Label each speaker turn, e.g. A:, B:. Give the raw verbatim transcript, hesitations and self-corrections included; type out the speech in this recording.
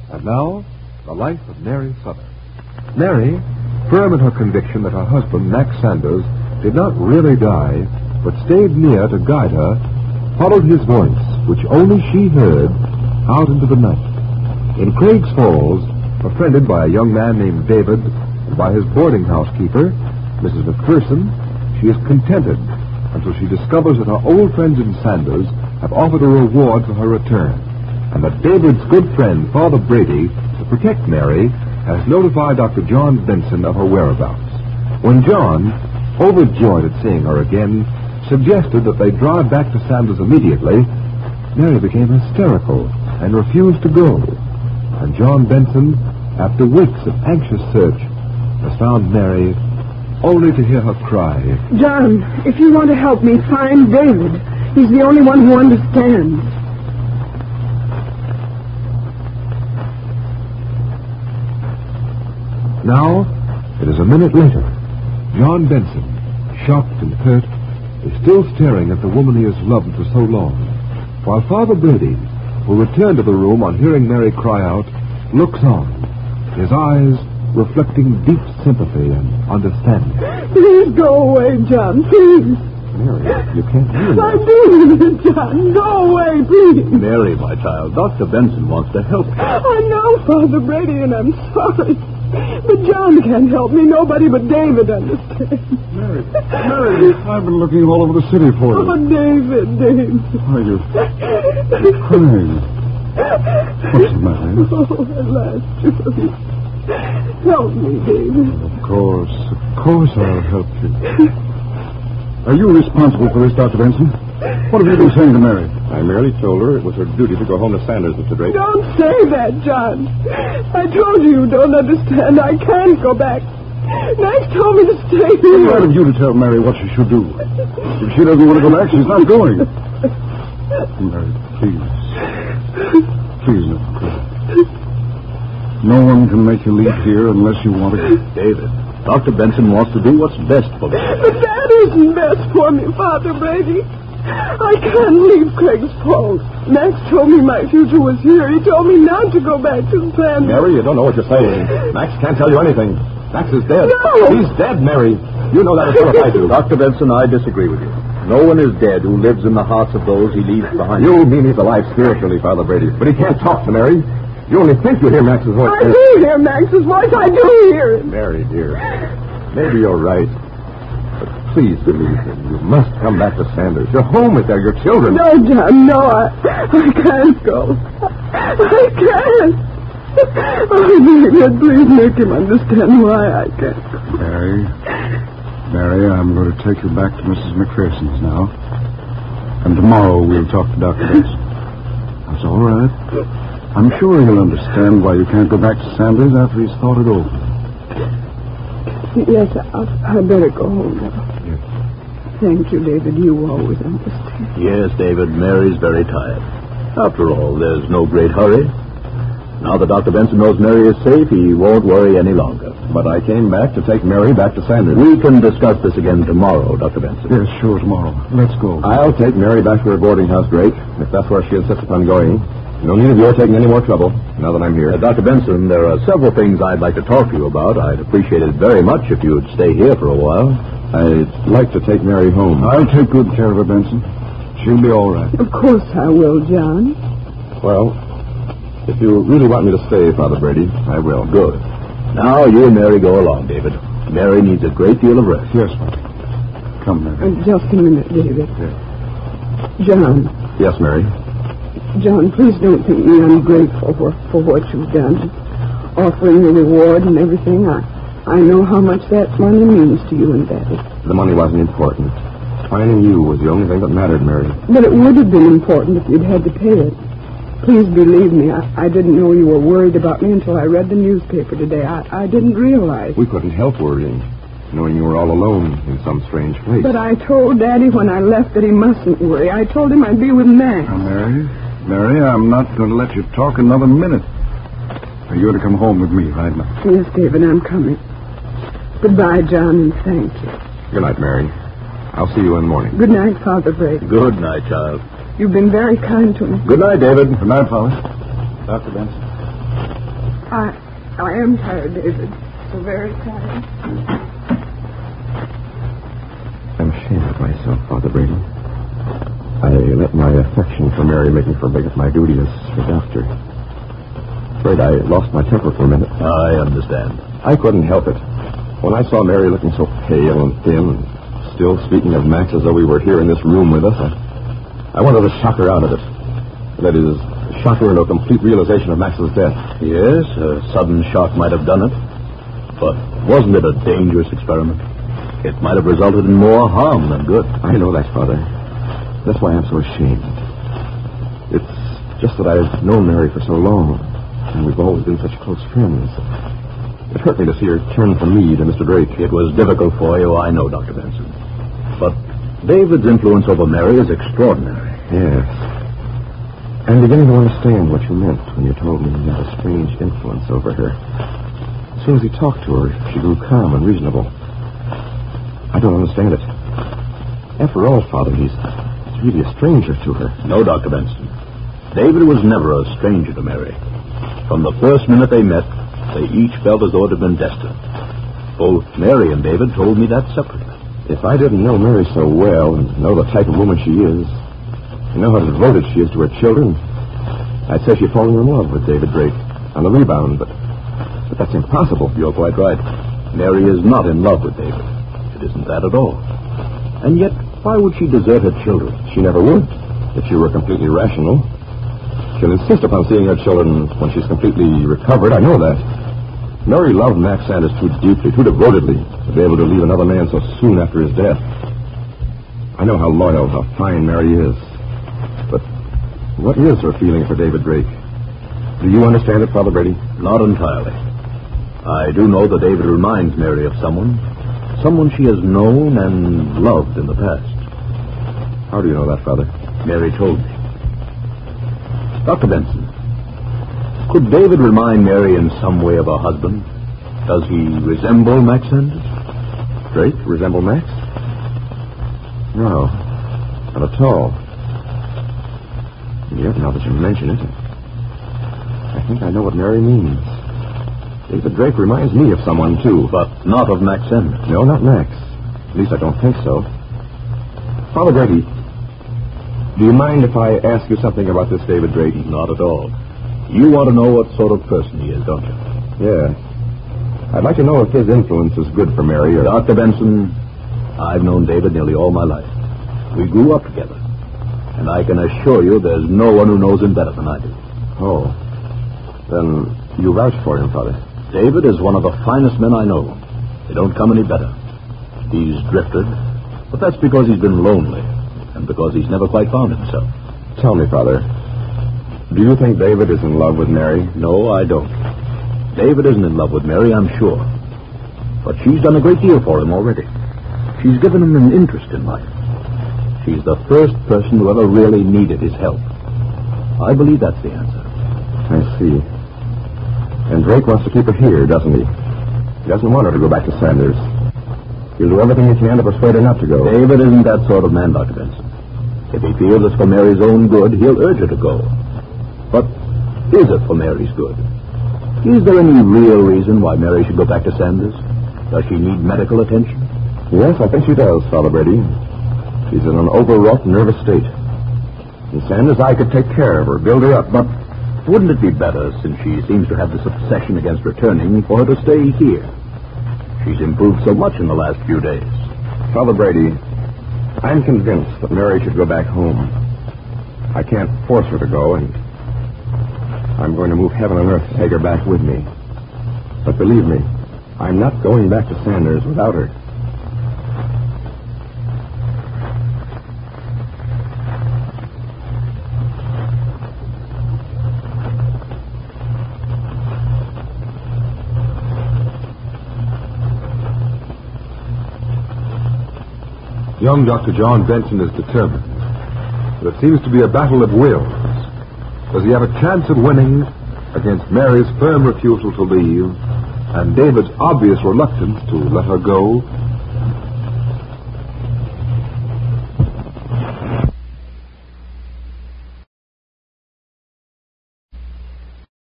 A: And now, the life of Mary Sutter. Mary, firm in her conviction that her husband, Max Sanders, did not really die, but stayed near to guide her, followed his voice, which only she heard, out into the night. In Craig's Falls, befriended by a young man named David and by his boarding house keeper, Missus McPherson, she is contented until she discovers that her old friends in Sanders have offered a reward for her return, and that David's good friend, Father Brady, to protect Mary, has notified Doctor John Benson of her whereabouts. When John, overjoyed at seeing her again, suggested that they drive back to Sanders immediately, Mary became hysterical and refused to go. And John Benson, after weeks of anxious search, has found Mary only to hear her cry,
B: "John, if you want to help me, find David. He's the only one who understands."
A: Now, it is a minute later. John Benson, shocked and hurt, is still staring at the woman he has loved for so long, while Father Brady, who returned to the room on hearing Mary cry out, looks on, his eyes reflecting deep sympathy and understanding.
B: "Please go away, John, please."
A: Mary, you can't hear me.
B: I do, John. Go away, please.
C: Mary, my child, Doctor Benson wants to help you.
B: I know, Father Brady, and I'm sorry. But John can't help me. Nobody but David understands.
D: Mary, Mary, I've been looking all over the city for you.
B: Oh, David, David.
D: Why, you... You're crying. What's the matter?
B: Oh, at last, Julie. Help me, David.
D: Of course, of course I'll help you. Are you responsible for this, Doctor Benson? What have you been saying to Mary?
C: I merely told her it was her duty to go home to Sanders, Mister Drake.
B: Don't say that, John. I told you you don't understand. I can't go back. Max told me to stay here.
D: It's right of you to tell Mary what she should do. If she doesn't want to go back, she's not going. Mary, please. Please don't cry. No one can make you leave here unless you want to go.
C: David, Doctor Benson wants to do what's best for me.
B: But that isn't best for me, Father Brady. I can't leave Craig's Falls. Max told me my future was here. He told me not to go back to Sanders.
C: Mary, you don't know what you're saying. Max can't tell you anything. Max is dead.
B: No!
C: He's dead, Mary. You know that as well as I do. Doctor Benson, I disagree with you. No one is dead who lives in the hearts of those he leaves behind. You mean he's alive spiritually, Father Brady. But he can't talk to Mary. You only think you hear Max's voice.
B: I do hear Max's voice. I do hear it.
C: Mary, dear, maybe you're right. But please believe me. You must come back to Sanders. You're home with there, your children.
B: No, John, no. I, I can't go. I can't. Oh, David, please make him understand why I can't go.
D: Mary, Mary, I'm going to take you back to Missus McPherson's now. And tomorrow we'll talk to Doctor Benson. That's all right. I'm sure he'll understand why you can't go back to Sanders after he's thought it over.
B: Yes, I'll, I better go home now.
D: Yes.
B: Thank you, David. You always understand.
C: Yes, David, Mary's very tired. After all, there's no great hurry. Now that Doctor Benson knows Mary is safe, he won't worry any longer. But I came back to take Mary back to Sanders. We can discuss this again tomorrow, Doctor Benson.
D: Yes, sure, tomorrow. Let's go.
C: I'll take Mary back to her boarding house, Drake, if that's where she insists upon going. No need of your taking any more trouble, now that I'm here. Uh, Doctor Benson, there are several things I'd like to talk to you about. I'd appreciate it very much if you'd stay here for a while. I'd like to take Mary home.
D: I'll take good care of her, Benson. She'll be all right.
B: Of course I will, John.
C: Well, if you really want me to stay, Father Brady, I will. Good. Now you and Mary go along, David. Mary needs a great deal of rest.
D: Yes, Father. Come, Mary.
B: Uh, just a minute, David.
D: Yes.
B: John.
C: Yes, Mary.
B: John, please don't think me ungrateful for, for what you've done. Offering the reward and everything. I, I know how much that money means to you and Daddy.
C: The money wasn't important. Finding you was the only thing that mattered, Mary.
B: But it would have been important if you'd had to pay it. Please believe me, I, I didn't know you were worried about me until I read the newspaper today. I, I didn't realize.
C: We couldn't help worrying, knowing you were all alone in some strange place.
B: But I told Daddy when I left that he mustn't worry. I told him I'd be with Max.
D: Now, Mary, Mary, I'm not going to let you talk another minute. Now, you're to come home with me right now.
B: Yes, David, I'm coming. Goodbye, John, and thank you.
C: Good night, Mary. I'll see you in the morning.
B: Good night, Father Brady.
C: Good night, child.
B: You've been very kind to me.
C: Good night, David.
D: Good night, Father. Doctor Benson.
B: I, I am tired, David. So very tired.
A: I'm ashamed of myself, Father Brady. I let my affection for Mary make me forget my duty as her doctor. Afraid I lost my temper for a minute.
C: I understand.
A: I couldn't help it. When I saw Mary looking so pale and thin, and still speaking of Max as though he were here in this room with us, I, I wanted to shock her out of it. That is, shock her into a complete realization of Max's death.
C: Yes, a sudden shock might have done it. But wasn't it a dangerous experiment? It might have resulted in more harm than good.
A: I know that, Father. That's why I'm so ashamed. It's just that I've known Mary for so long, and we've always been such close friends. It hurt me to see her turn from me to Mister Drake.
C: It was difficult for you, I know, Doctor Benson. But David's influence over Mary is extraordinary.
A: Yes. I'm beginning to understand what you meant when you told me he had a strange influence over her. As soon as he talked to her, she grew calm and reasonable. I don't understand it. After all, Father, he's, he's really a stranger to her.
C: No, Doctor Benson. David was never a stranger to Mary. From the first minute they met, they each felt as though it had been destined. Both Mary and David told me that separately.
A: If I didn't know Mary so well and know the type of woman she is, and know how devoted she is to her children, I'd say she'd fallen in love with David Drake on the rebound, but, but that's impossible.
C: You're quite right. Mary is not in love with David. It isn't that at all. And yet, why would she desert her children?
A: She never would, if she were completely rational. She'll insist upon seeing her children when she's completely recovered. I know that. Mary loved Max Sanders too deeply, too devotedly, to be able to leave another man so soon after his death. I know how loyal, how fine Mary is. But what is her feeling for David Drake? Do you understand it, Father Brady?
C: Not entirely. I do know that David reminds Mary of someone. Someone she has known and loved in the past.
A: How do you know that, Father?
C: Mary told me. Doctor Benson, could David remind Mary in some way of her husband? Does he resemble Max Sanders?
A: Drake resemble Max? No, not at all. Yet, now that you mention it, I think I know what Mary means. David Drake reminds me of someone, too.
C: But not of Max Sanders.
A: No, not Max. At least I don't think so. Father Brady, do you mind if I ask you something about this David Drake?
C: Not at all. You want to know what sort of person he is, don't you?
A: Yeah. I'd like to know if his influence is good for Mary or...
C: Doctor Benson, I've known David nearly all my life. We grew up together. And I can assure you there's no one who knows him better than I do.
A: Oh. Then you vouch for him, Father.
C: David is one of the finest men I know. They don't come any better. He's drifted, but that's because he's been lonely and because he's never quite found himself.
A: Tell me, Father, do you think David is in love with Mary?
C: No, I don't. David isn't in love with Mary, I'm sure. But she's done a great deal for him already. She's given him an interest in life. She's the first person who ever really needed his help. I believe that's the answer.
A: I see. And Drake wants to keep her here, doesn't he? He doesn't want her to go back to Sanders. He'll do everything he can to persuade her not to go.
C: David isn't that sort of man, Doctor Benson. If he feels it's for Mary's own good, he'll urge her to go. But is it for Mary's good? Is there any real reason why Mary should go back to Sanders? Does she need medical attention?
A: Yes, I think she does, Father Brady. She's in an overwrought, nervous state. And Sanders, I could take care of her, build her up, but...
C: Wouldn't it be better, since she seems to have this obsession against returning, for her to stay here? She's improved so much in the last few days.
A: Father Brady, I'm convinced that Mary should go back home. I can't force her to go, and I'm going to move heaven and earth to take her back with me. But believe me, I'm not going back to Sanders without her. Young Doctor John Benson is determined. But it seems to be a battle of wills. Does he have a chance at winning against Mary's firm refusal to leave and David's obvious reluctance to let her go?